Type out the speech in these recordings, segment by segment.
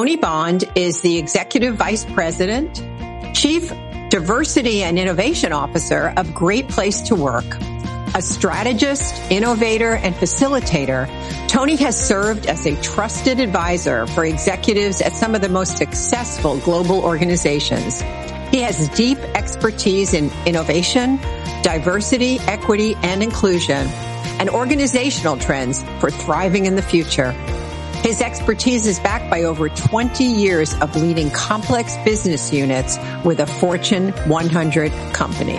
Tony Bond is the Executive Vice President, Chief Diversity and Innovation Officer of Great Place to Work. A strategist, innovator, and facilitator, Tony has served as a trusted advisor for executives at some of the most successful global organizations. He has deep expertise in innovation, diversity, equity, and inclusion, and organizational trends for thriving in the future. His expertise is backed by over 20 years of leading complex business units with a Fortune 100 company.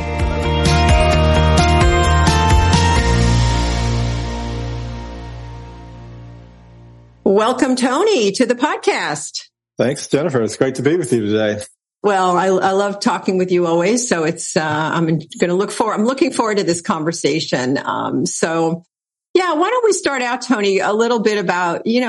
Welcome, Tony, to the podcast. Thanks, Jennifer. It's great to be with you today. Well, I love talking with you always. So I'm looking forward to this conversation. Yeah, why don't we start out, Tony, a little bit about you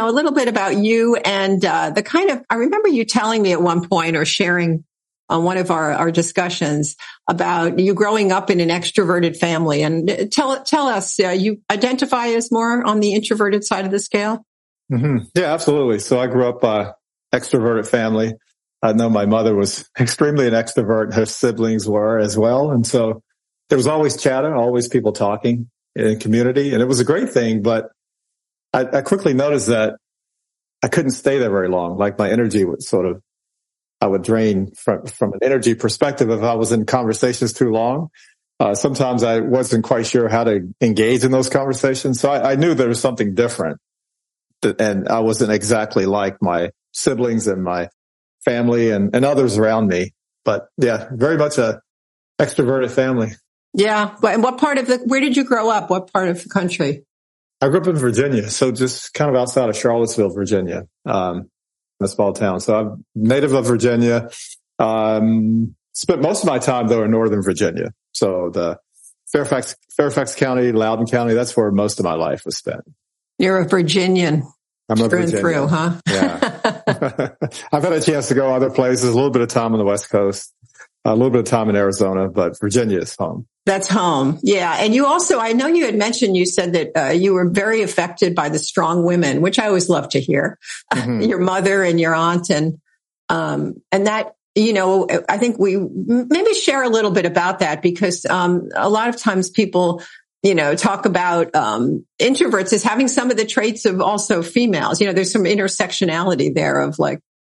and I remember you telling me at one point or sharing on one of our discussions about you growing up in an extroverted family. And tell us, you identify as more on the introverted side of the scale? Mm-hmm. Yeah, absolutely. So I grew up extroverted family. I know my mother was extremely an extrovert. Her siblings were as well. And so there was always chatter, always people talking in community. And it was a great thing. But I quickly noticed that I couldn't stay there very long. Like my energy would I would drain from an energy perspective if I was in conversations too long. Sometimes I wasn't quite sure how to engage in those conversations. So I knew there was something different. And I wasn't exactly like my siblings and my family and others around me. But yeah, very much a extroverted family. Yeah. And where did you grow up? What part of the country? I grew up in Virginia. So just kind of outside of Charlottesville, Virginia, a small town. So I'm native of Virginia. Spent most of my time though in Northern Virginia. So the Fairfax County, Loudoun County, that's where most of my life was spent. You're a Virginian. I'm a Virginian. Through, huh? Yeah. I've had a chance to go other places, a little bit of time on the West Coast, a little bit of time in Arizona, but Virginia is home. That's home. Yeah. And you also, I know you had mentioned, you said that you were very affected by the strong women, which I always love to hear. Mm-hmm. Your mother and your aunt and that, I think we maybe share a little bit about that because, a lot of times people, talk about, introverts as having some of the traits of also females. There's some intersectionality there of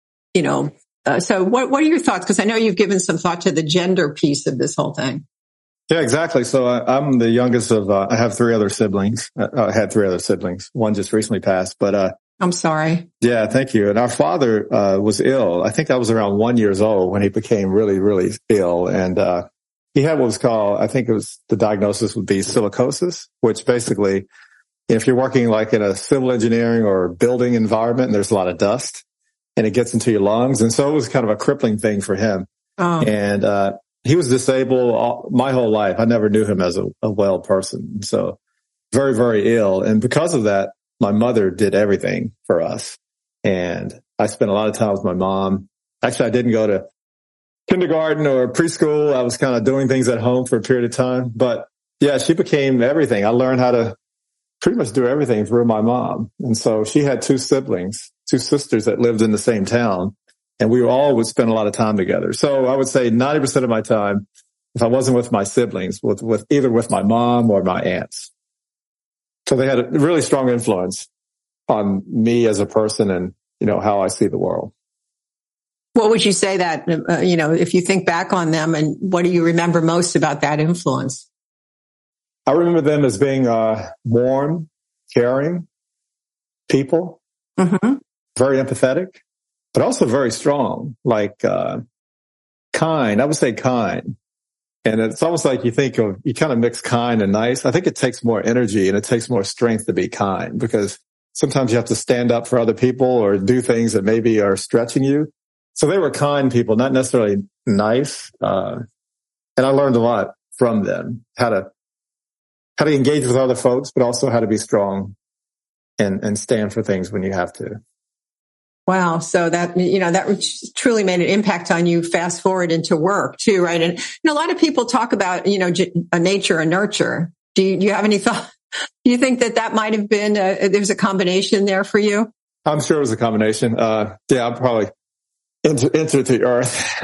so what are your thoughts? Because I know you've given some thought to the gender piece of this whole thing. Yeah, exactly. So I'm the youngest of, I have three other siblings. I had three other siblings. One just recently passed, but, I'm sorry. Yeah, thank you. And our father, was ill. I think I was around 1 year old when he became really, really ill. And, he had what was called, I think the diagnosis would be silicosis, which basically, if you're working like in a civil engineering or building environment, and there's a lot of dust and it gets into your lungs. And so it was kind of a crippling thing for him. Oh. And, he was disabled my whole life. I never knew him as a well person. So very, very ill. And because of that, my mother did everything for us. And I spent a lot of time with my mom. Actually, I didn't go to kindergarten or preschool. I was kind of doing things at home for a period of time. But yeah, she became everything. I learned how to pretty much do everything through my mom. And so she had two sisters that lived in the same town. And we would spend a lot of time together. So I would say 90% of my time, if I wasn't with my siblings, with either with my mom or my aunts. So they had a really strong influence on me as a person and, how I see the world. What would you say that, if you think back on them and what do you remember most about that influence? I remember them as being warm, caring people, mm-hmm. very empathetic, but also very strong, like kind. I would say kind. And it's almost like you kind of mix kind and nice. I think it takes more energy and it takes more strength to be kind because sometimes you have to stand up for other people or do things that maybe are stretching you. So they were kind people, not necessarily nice. And I learned a lot from them, how to engage with other folks, but also how to be strong and stand for things when you have to. Wow. So that, that truly made an impact on you fast forward into work too, right? And a lot of people talk about, a nature and nurture. Do you have any thought? Do you think that might have been, there's a combination there for you? I'm sure it was a combination. I'm probably entered the earth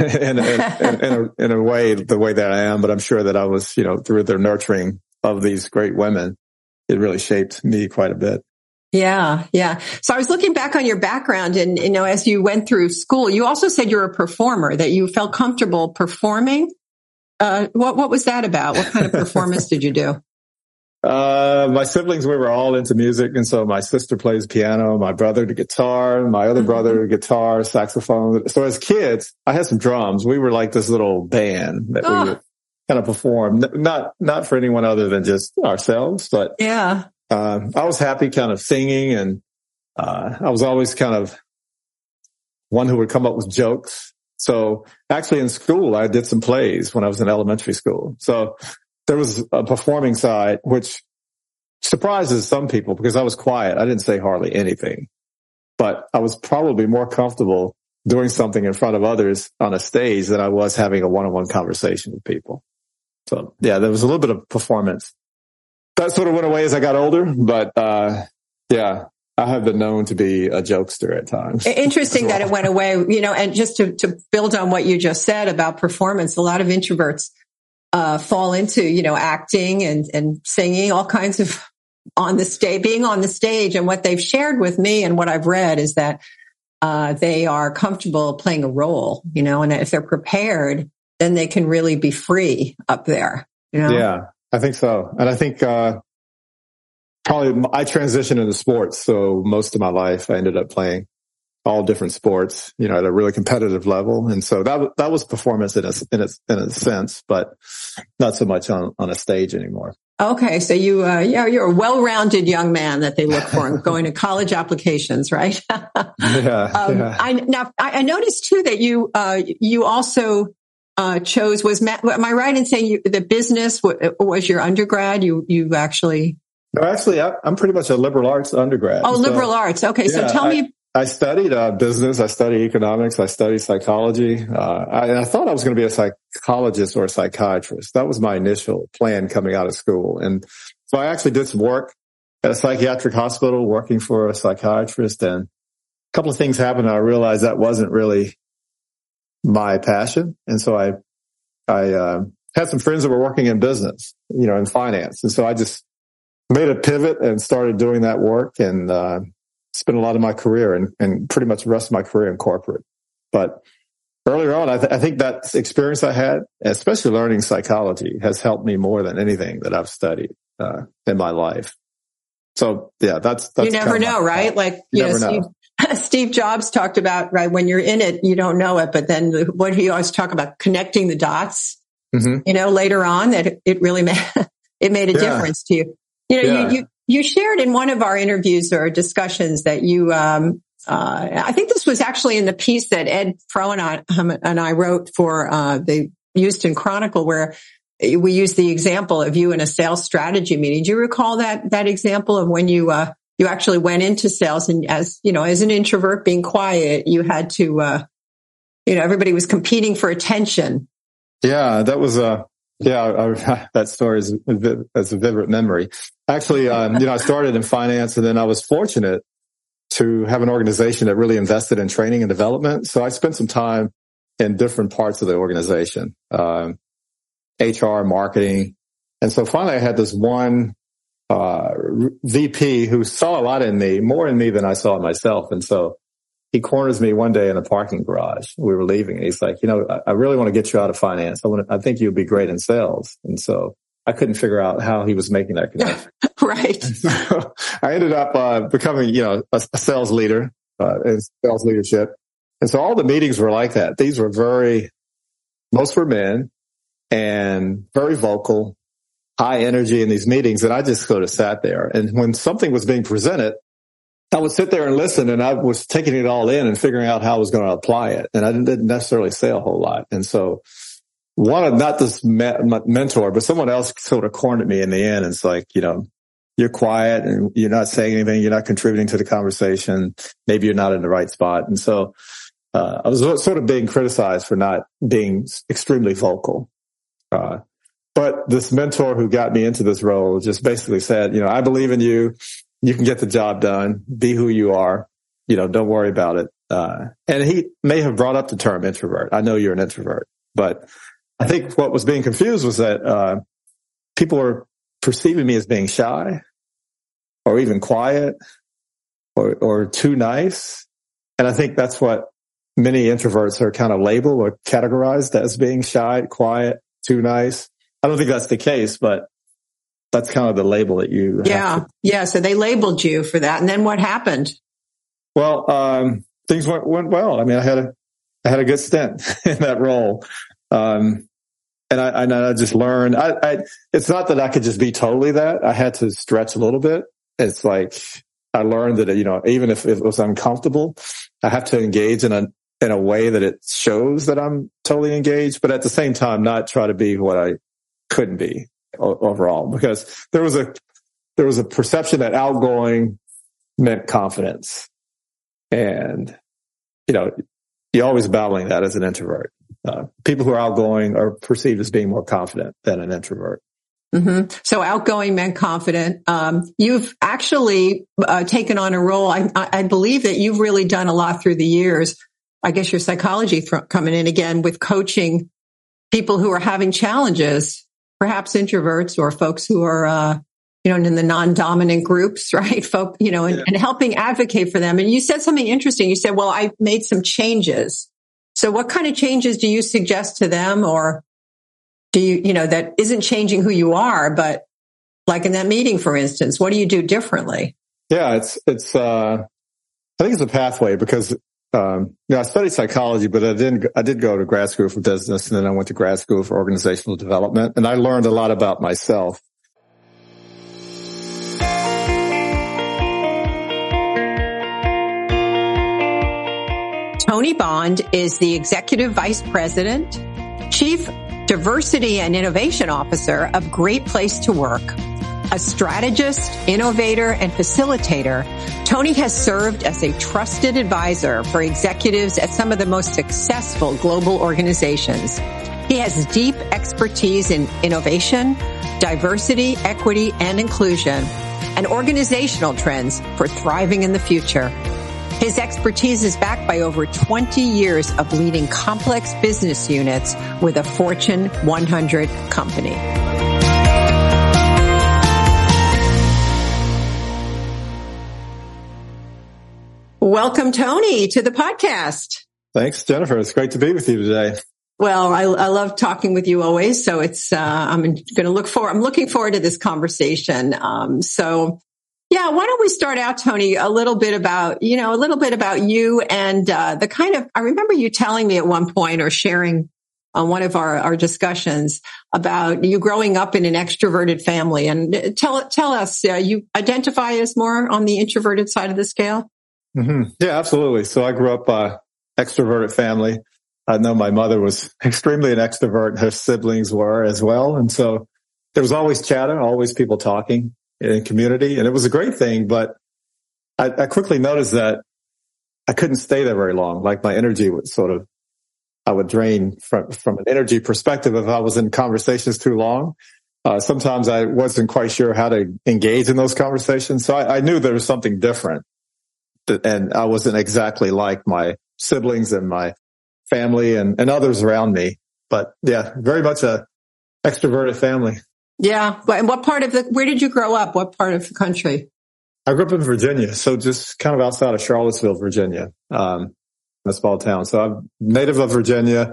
in a way, the way that I am, but I'm sure that I was, through the nurturing of these great women, it really shaped me quite a bit. Yeah. Yeah. So I was looking back on your background and, as you went through school, you also said you're a performer, that you felt comfortable performing. What was that about? What kind of performance did you do? My siblings, we were all into music. And so my sister plays piano, my brother the guitar, my other brother guitar, saxophone. So as kids, I had some drums. We were like this little band that we would kind of perform, not for anyone other than just ourselves, but yeah. I was happy kind of singing, and I was always kind of one who would come up with jokes. So actually in school, I did some plays when I was in elementary school. So there was a performing side, which surprises some people because I was quiet. I didn't say hardly anything, but I was probably more comfortable doing something in front of others on a stage than I was having a one-on-one conversation with people. So yeah, there was a little bit of performance. That sort of went away as I got older, but I have been known to be a jokester at times. Interesting that it went away, and just to build on what you just said about performance, a lot of introverts fall into, acting and singing, all kinds of being on the stage. And what they've shared with me and what I've read is that they are comfortable playing a role, and if they're prepared, then they can really be free up there, Yeah, I think so. And I think probably I transitioned into sports. So most of my life, I ended up playing all different sports, at a really competitive level. And so that was performance in a sense, but not so much on a stage anymore. Okay. So you're a well-rounded young man that they look for going to college applications, right? Yeah. I noticed too that you also chose, am I right in saying the business was your undergrad? You actually? No, actually, I'm pretty much a liberal arts undergrad. Oh, liberal arts. Okay. Yeah, so tell me. I studied business. I studied economics. I studied psychology. I thought I was going to be a psychologist or a psychiatrist. That was my initial plan coming out of school. And so I actually did some work at a psychiatric hospital working for a psychiatrist. And a couple of things happened. And I realized that wasn't really my passion. And so I had some friends that were working in business, in finance. And so I just made a pivot and started doing that work and spent a lot of my career and pretty much the rest of my career in corporate. But earlier on, I think that experience I had, especially learning psychology, has helped me more than anything that I've studied in my life. So yeah, that's you never know, right? Like Steve Jobs talked about, right? When you're in it, you don't know it, but then what he always talk about, connecting the dots. Later on, that it really made a difference to you. You shared in one of our interviews or discussions that you, I think this was actually in the piece that Ed Froen and I wrote for the Houston Chronicle, where we used the example of you in a sales strategy meeting. Do you recall that example of when you actually went into sales and as an introvert being quiet, you had to, everybody was competing for attention. Yeah, that was that story is a vivid memory. Actually, I started in finance, and then I was fortunate to have an organization that really invested in training and development. So I spent some time in different parts of the organization, HR, marketing. And so finally I had this one VP who saw a lot in me, more in me than I saw in myself. And so he corners me one day in a parking garage. We were leaving, and he's like, I really want to get you out of finance. I think you'd be great in sales. And so I couldn't figure out how he was making that connection. Right. So I ended up becoming, a sales leader in sales leadership. And so all the meetings were like that. These were most were men and very vocal, high energy in these meetings. And I just sort of sat there. And when something was being presented, I would sit there and listen, and I was taking it all in and figuring out how I was going to apply it. And I didn't necessarily say a whole lot. And so not this mentor, but someone else sort of cornered me in the end. It's like, you're quiet and you're not saying anything. You're not contributing to the conversation. Maybe you're not in the right spot. And so I was sort of being criticized for not being extremely vocal. But this mentor who got me into this role just basically said, I believe in you. You can get the job done. Be who you are. don't worry about it. And he may have brought up the term introvert. I know you're an introvert, but I think what was being confused was that, people were perceiving me as being shy or even quiet or too nice. And I think that's what many introverts are kind of labeled or categorized as, being shy, quiet, too nice. I don't think that's the case, but that's kind of the label that you have. Yeah. So they labeled you for that. And then what happened? Well, things went well. I mean, I had a good stint in that role. And I just learned, it's not that I could just be totally that. I had to stretch a little bit. It's like, I learned that, even if it was uncomfortable, I have to engage in a way that it shows that I'm totally engaged, but at the same time, not try to be what I couldn't be overall, because there was a perception that outgoing meant confidence. And, you're always battling that as an introvert. People who are outgoing are perceived as being more confident than an introvert. Mm-hmm. So outgoing meant confident. You've actually taken on a role. I believe that you've really done a lot through the years. I guess your psychology coming in again with coaching people who are having challenges, perhaps introverts or folks who are, in the non-dominant groups, right? And helping advocate for them. And you said something interesting. You said, well, I made some changes. So what kind of changes do you suggest to them, or do you, that isn't changing who you are, but like in that meeting, for instance, what do you do differently? Yeah, I think it's a pathway because, I studied psychology, but I did go to grad school for business, and then I went to grad school for organizational development, and I learned a lot about myself. Tony Bond is the Executive Vice President, Chief Diversity and Innovation Officer of Great Place to Work. A strategist, innovator, and facilitator, Tony has served as a trusted advisor for executives at some of the most successful global organizations. He has deep expertise in innovation, diversity, equity, and inclusion, and organizational trends for thriving in the future. His expertise is backed by over 20 years of leading complex business units with a Fortune 100 company. Welcome, Tony, to the podcast. Thanks, Jennifer. It's great to be with you today. Well, I love talking with you always. So I'm looking forward to this conversation. Yeah, why don't we start out, Tony, a little bit about you and the kind of, I remember you telling me at one point or sharing on one of our discussions about you growing up in an extroverted family. And tell us, you identify as more on the introverted side of the scale? Mm-hmm. Yeah, absolutely. So I grew up extroverted family. I know my mother was extremely an extrovert. Her siblings were as well. And so there was always chatter, always people talking in community. And it was a great thing, but I quickly noticed that I couldn't stay there very long. Like my energy would I would drain from an energy perspective if I was in conversations too long. Sometimes I wasn't quite sure how to engage in those conversations. So I knew there was something different. And I wasn't exactly like my siblings and my family and others around me. But yeah, very much a extroverted family. Yeah. And where did you grow up? What part of the country? I grew up in Virginia. So just kind of outside of Charlottesville, Virginia, a small town. So I'm native of Virginia.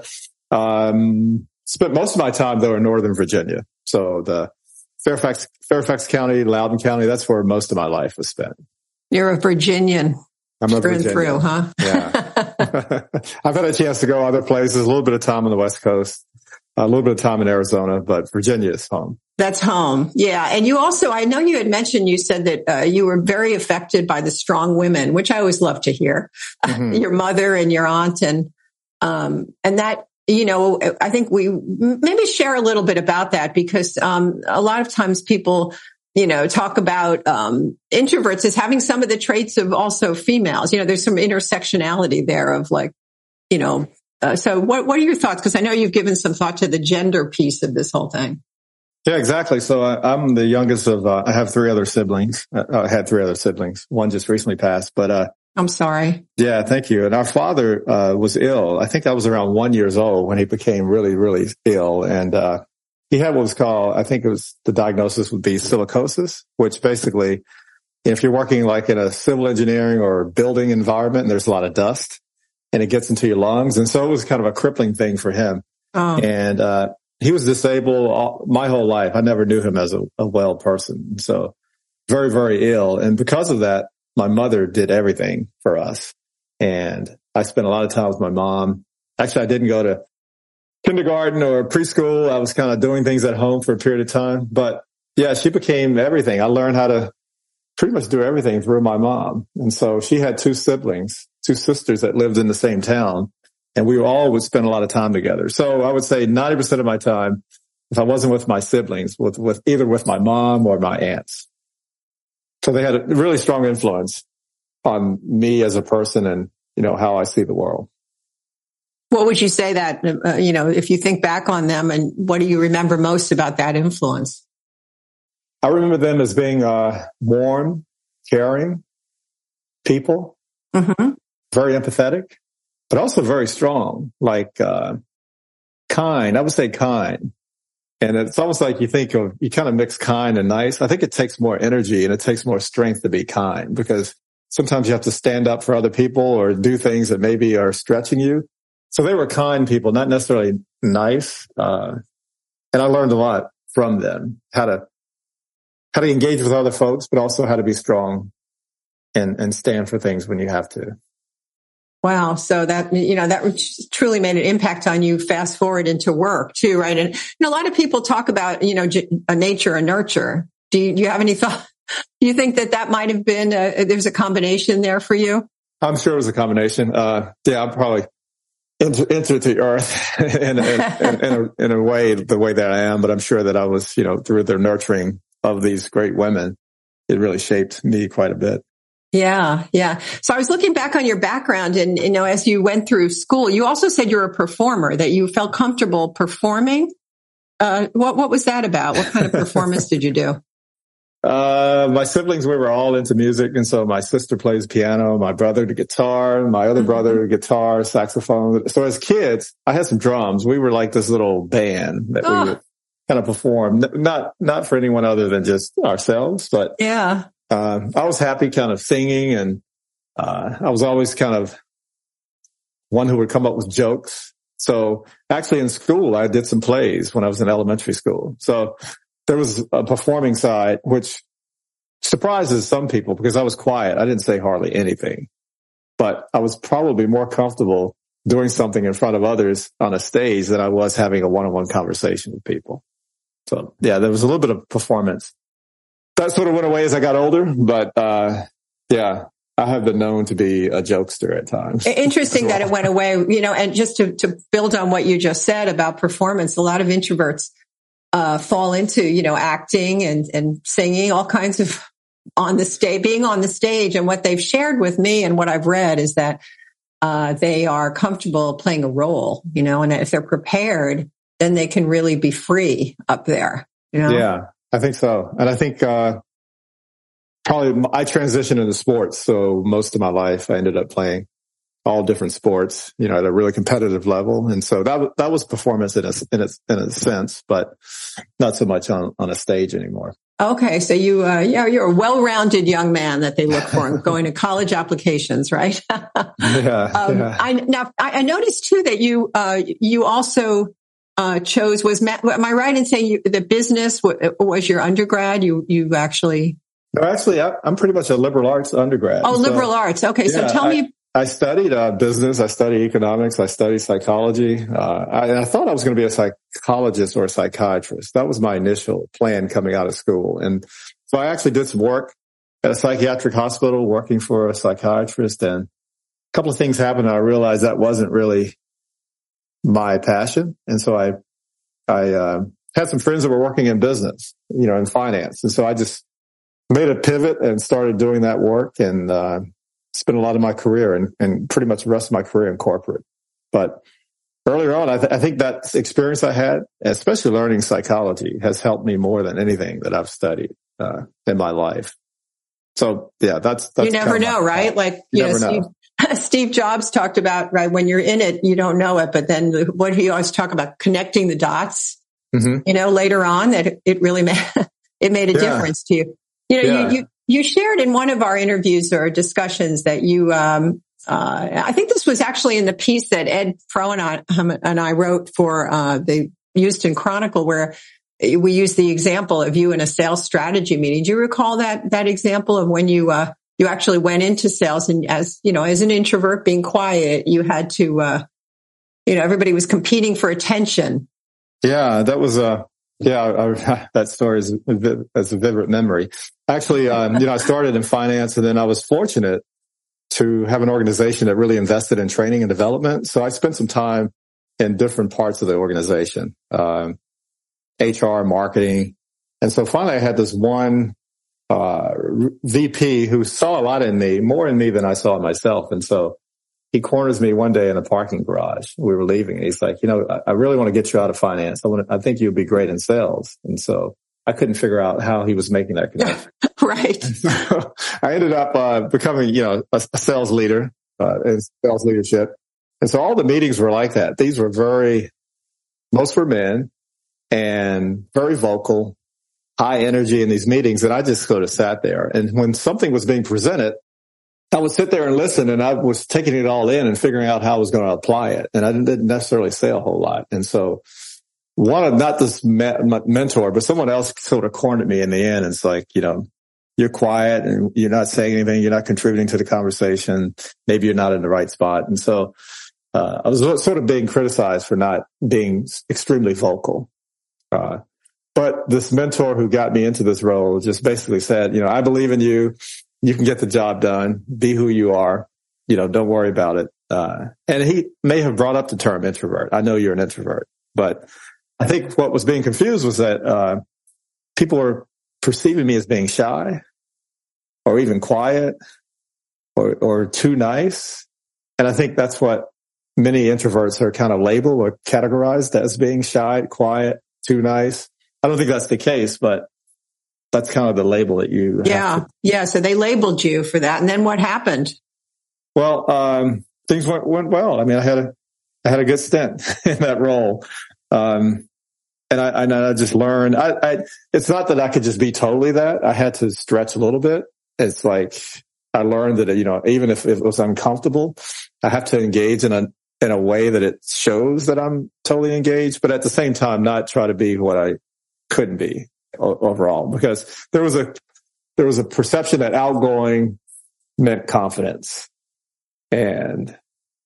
Spent most of my time though in Northern Virginia. So the Fairfax County, Loudoun County, that's where most of my life was spent. You're a Virginian. I'm a through Virginian. And through, huh? Yeah. I've had a chance to go other places, a little bit of time on the West Coast, a little bit of time in Arizona, but Virginia is home. That's home. Yeah. And you also, I know you had mentioned, you said that you were very affected by the strong women, which I always love to hear. Mm-hmm. Your mother and your aunt and that, I think we maybe share a little bit about that because a lot of times people talk about introverts as having some of the traits of also females. There's some intersectionality there of so what are your thoughts? Because I know you've given some thought to the gender piece of this whole thing. Yeah, exactly. So I'm the youngest of, I have three other siblings. I had three other siblings. One just recently passed, but I'm sorry. Yeah, thank you. And our father was ill. I think I was around 1 year old when he became really, really ill. And he had what was called, I think it was the diagnosis would be silicosis, which basically, if you're working like in a civil engineering or building environment and there's a lot of dust and it gets into your lungs. And so it was kind of a crippling thing for him. Oh. And he was disabled my whole life. I never knew him as a well person. So very, very ill. And because of that, my mother did everything for us. And I spent a lot of time with my mom. Actually, I didn't go to kindergarten or preschool. I was kind of doing things at home for a period of time. But yeah, she became everything. I learned how to pretty much do everything through my mom. And so she had two siblings, two sisters that lived in the same town. And we all would spend a lot of time together. So I would say 90% of my time, if I wasn't with my siblings, with either with my mom or my aunts. So they had a really strong influence on me as a person and, how I see the world. What would you say that, if you think back on them, and what do you remember most about that influence? I remember them as being warm, caring people, very empathetic, but also very strong, like kind. I would say kind. And it's almost like you kind of mix kind and nice. I think it takes more energy and it takes more strength to be kind, because sometimes you have to stand up for other people or do things that maybe are stretching you. So they were kind people, not necessarily nice. And I learned a lot from them, how to engage with other folks, but also how to be strong and stand for things when you have to. Wow. So that truly made an impact on you fast forward into work too, right? And a lot of people talk about, a nature and nurture. Do you have any thought? Do you think that might have been, there's a combination there for you? I'm sure it was a combination. I'm probably entered the earth in a way, the way that I am, but I'm sure that I was, through the nurturing of these great women, it really shaped me quite a bit. Yeah. Yeah. So I was looking back on your background and, as you went through school, you also said you're a performer, that you felt comfortable performing. What was that about? What kind of performance did you do? My siblings, we were all into music. And so my sister plays piano, my brother the guitar, my other brother guitar, saxophone. So as kids, I had some drums. We were like this little band that we would kind of perform, not for anyone other than just ourselves, but yeah. I was happy kind of singing, and I was always kind of one who would come up with jokes. So actually in school, I did some plays when I was in elementary school. So there was a performing side, which surprises some people because I was quiet. I didn't say hardly anything, but I was probably more comfortable doing something in front of others on a stage than I was having a one-on-one conversation with people. So yeah, there was a little bit of performance. That sort of went away as I got older, but I have been known to be a jokester at times. Interesting that it went away, and just to build on what you just said about performance, a lot of introverts fall into, acting and singing, all kinds of being on the stage. And what they've shared with me and what I've read is that they are comfortable playing a role, and if they're prepared, then they can really be free up there, Yeah. I think so. And I think, probably I transitioned into sports. So most of my life I ended up playing all different sports, at a really competitive level. And so that was performance in a sense, but not so much on a stage anymore. Okay. So you're a well-rounded young man that they look for going to college applications, right? Yeah. I noticed too that you also chose am I right in saying the business was your undergrad? You actually? No, actually, I'm pretty much a liberal arts undergrad. Oh, liberal arts. Okay. So tell me. I studied business. I studied economics. I studied psychology. And I thought I was going to be a psychologist or a psychiatrist. That was my initial plan coming out of school. And so I actually did some work at a psychiatric hospital working for a psychiatrist. And a couple of things happened. And I realized that wasn't really my passion. And so I had some friends that were working in business, in finance. And so I just made a pivot and started doing that work and, spent a lot of my career and pretty much the rest of my career in corporate. But earlier on, I think that experience I had, especially learning psychology, has helped me more than anything that I've studied, in my life. So yeah, that's you never know, right? Like, you know, Steve Jobs talked about, right, when you're in it, you don't know it, but then what he always talk about, connecting the dots, you know, later on, that it really made a difference to you. You know, you shared in one of our interviews or discussions that you, I think this was actually in the piece that Ed Pro and I wrote for the Houston Chronicle, where we used the example of you in a sales strategy meeting. Do you recall that example of when you actually went into sales, and as an introvert being quiet, you had to, everybody was competing for attention. Yeah, that was that story is a vivid memory. Actually, I started in finance, and then I was fortunate to have an organization that really invested in training and development. So I spent some time in different parts of the organization, HR, marketing. And so finally I had this one VP who saw a lot in me, more in me than I saw in myself. And so he corners me one day in a parking garage. We were leaving. And he's like, I really want to get you out of finance. I think you'd be great in sales. And so I couldn't figure out how he was making that connection. Right. So I ended up becoming, a sales leader in sales leadership. And so all the meetings were like that. These were most were men and very vocal, high energy in these meetings. And I just sort of sat there. And when something was being presented, I would sit there and listen, and I was taking it all in and figuring out how I was going to apply it. And I didn't necessarily say a whole lot. And so not this mentor, but someone else sort of cornered me in the end. It's like, you're quiet and you're not saying anything. You're not contributing to the conversation. Maybe you're not in the right spot. And so, I was sort of being criticized for not being extremely vocal. But this mentor who got me into this role just basically said, I believe in you. You can get the job done. Be who you are. Don't worry about it. And he may have brought up the term introvert. I know you're an introvert, but I think what was being confused was that people were perceiving me as being shy or even quiet or too nice. And I think that's what many introverts are kind of labeled or categorized as, being shy, quiet, too nice. I don't think that's the case, but that's kind of the label that you have. Yeah. So they labeled you for that. And then what happened? Well, things went well. I mean, I had a good stint in that role. And I just learned, it's not that I could just be totally that. I had to stretch a little bit. It's like, I learned that, even if it was uncomfortable, I have to engage in a way that it shows that I'm totally engaged, but at the same time, not try to be what I couldn't be overall, because there was a perception that outgoing meant confidence. And,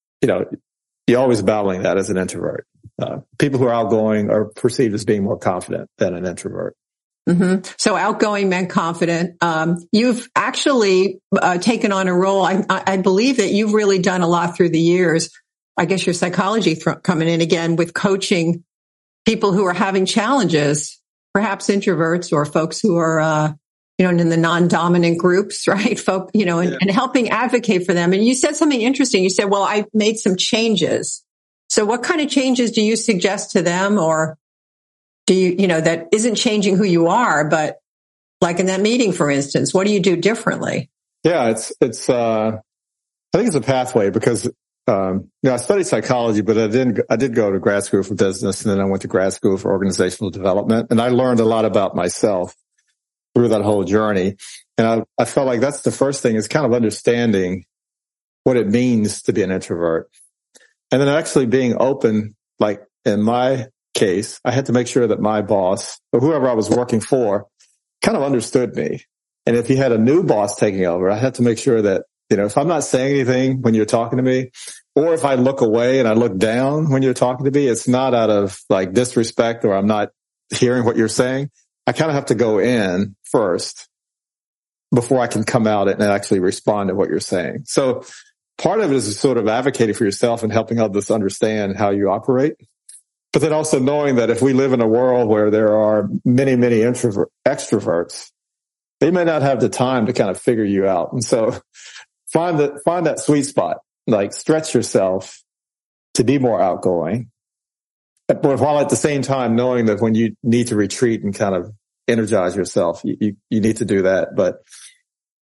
you're always battling that as an introvert. People who are outgoing are perceived as being more confident than an introvert. Mm-hmm. So outgoing meant confident. You've actually taken on a role. I believe that you've really done a lot through the years. I guess your psychology coming in again with coaching people who are having challenges, perhaps introverts or folks who are, in the non-dominant groups, right? And helping advocate for them. And you said something interesting. You said, well, I made some changes. So what kind of changes do you suggest to them, or do you, that isn't changing who you are, but like in that meeting, for instance, what do you do differently? Yeah, I think it's a pathway because, I studied psychology, but I did go to grad school for business, and then I went to grad school for organizational development, and I learned a lot about myself through that whole journey. And I felt like that's the first thing, is kind of understanding what it means to be an introvert. And then actually being open, like in my case, I had to make sure that my boss or whoever I was working for kind of understood me. And if you had a new boss taking over, I had to make sure that, if I'm not saying anything when you're talking to me, or if I look away and I look down when you're talking to me, it's not out of like disrespect or I'm not hearing what you're saying. I kind of have to go in first before I can come out and actually respond to what you're saying. So part of it is sort of advocating for yourself and helping others understand how you operate. But then also knowing that if we live in a world where there are many, many extroverts, they may not have the time to kind of figure you out. And so find that sweet spot, like stretch yourself to be more outgoing, but while at the same time knowing that when you need to retreat and kind of energize yourself, you need to do that. But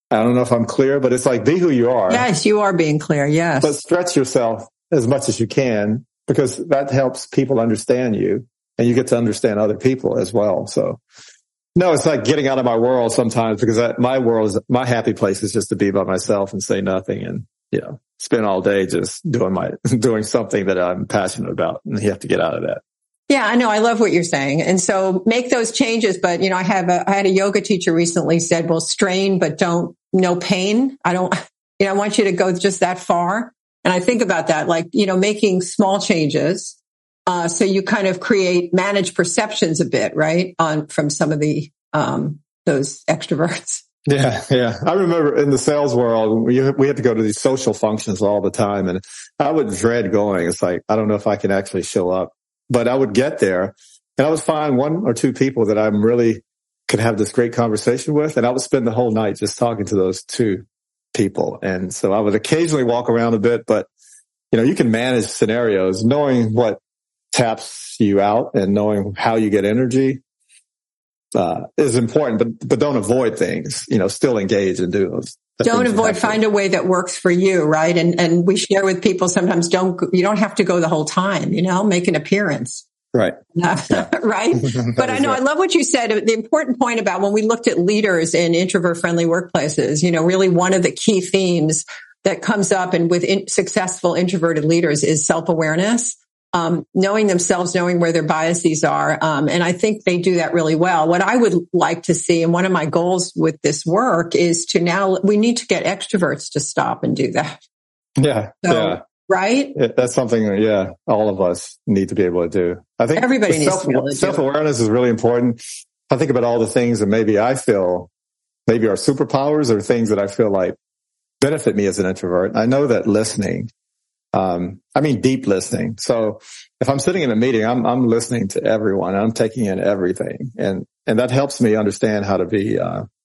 I don't know if I'm clear, but it's like, be who you are. Yes, you are being clear. Yes. But stretch yourself as much as you can, because that helps people understand you, and you get to understand other people as well. So no, it's like getting out of my world sometimes, because my happy place is just to be by myself and say nothing, and, spend all day just doing something that I'm passionate about. And you have to get out of that. Yeah, I know. I love what you're saying. And so make those changes. But, I had a yoga teacher recently said, well, strain, but no pain. I want you to go just that far. And I think about that, like, making small changes. So you kind of manage perceptions a bit, right? From some of the, those extroverts. Yeah. I remember in the sales world, we had to go to these social functions all the time, and I would dread going. It's like, I don't know if I can actually show up, but I would get there and I would find one or two people that I really could have this great conversation with. And I would spend the whole night just talking to those two people. And so I would occasionally walk around a bit, but you can manage scenarios, knowing what taps you out and knowing how you get energy is important, but don't avoid things, still engage and do those. Don't avoid, find a way that works for you, right? And we share with people sometimes you don't have to go the whole time, make an appearance. Right. Right. But I know, I love what you said. The important point about when we looked at leaders in introvert friendly workplaces, really one of the key themes that comes up and with successful introverted leaders is self-awareness. Knowing themselves, knowing where their biases are. And I think they do that really well. What I would like to see, and one of my goals with this work is we need to get extroverts to stop and do that. Yeah. Right? That's something, all of us need to be able to do. I think everybody needs to be able to do. Self-awareness is really important. I think about all the things that maybe I feel maybe are superpowers, or things that I feel like benefit me as an introvert. I know that listening, deep listening. So if I'm sitting in a meeting, I'm listening to everyone. I'm taking in everything. And that helps me understand how to be,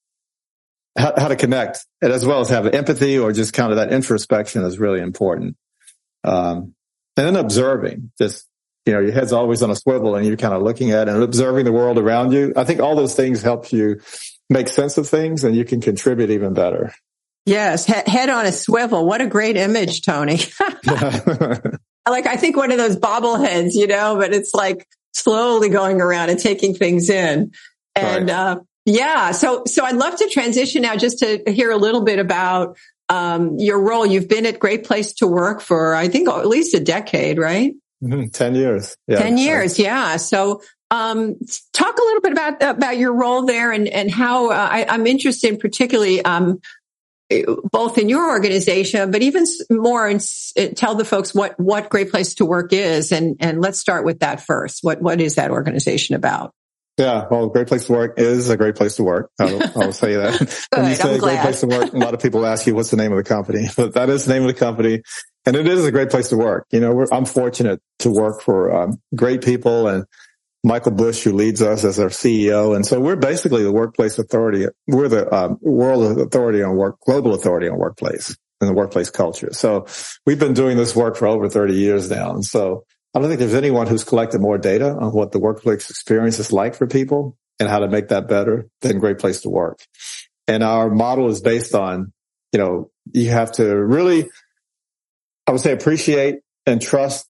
how to connect, and as well as have empathy, or just kind of that introspection is really important. And then observing, just, your head's always on a swivel and you're kind of looking at and observing the world around you. I think all those things help you make sense of things, and you can contribute even better. Yes. Head on a swivel. What a great image, Tony. I think one of those bobbleheads, but it's like slowly going around and taking things in. And, right. So I'd love to transition now just to hear a little bit about, your role. You've been at Great Place to Work for, I think, at least a decade, right? 10 years. Yeah. 10 years. Yeah. So, talk a little bit about your role there and how, I'm interested particularly, both in your organization, but even more, and tell the folks what Great Place to Work is. And let's start with that first. What is that organization about? Yeah, well, Great Place to Work is a great place to work. I'll say that. Good, when you say Great Place to Work, a lot of people ask you, what's the name of the company? But that is the name of the company. And it is a great place to work. I'm fortunate to work for great people, and Michael Bush, who leads us as our CEO. And so we're basically the workplace authority. We're the world authority on work, global authority on workplace and the workplace culture. So we've been doing this work for over 30 years now. And so I don't think there's anyone who's collected more data on what the workplace experience is like for people and how to make that better than Great Place to Work. And our model is based on, you have to really, I would say, appreciate and trust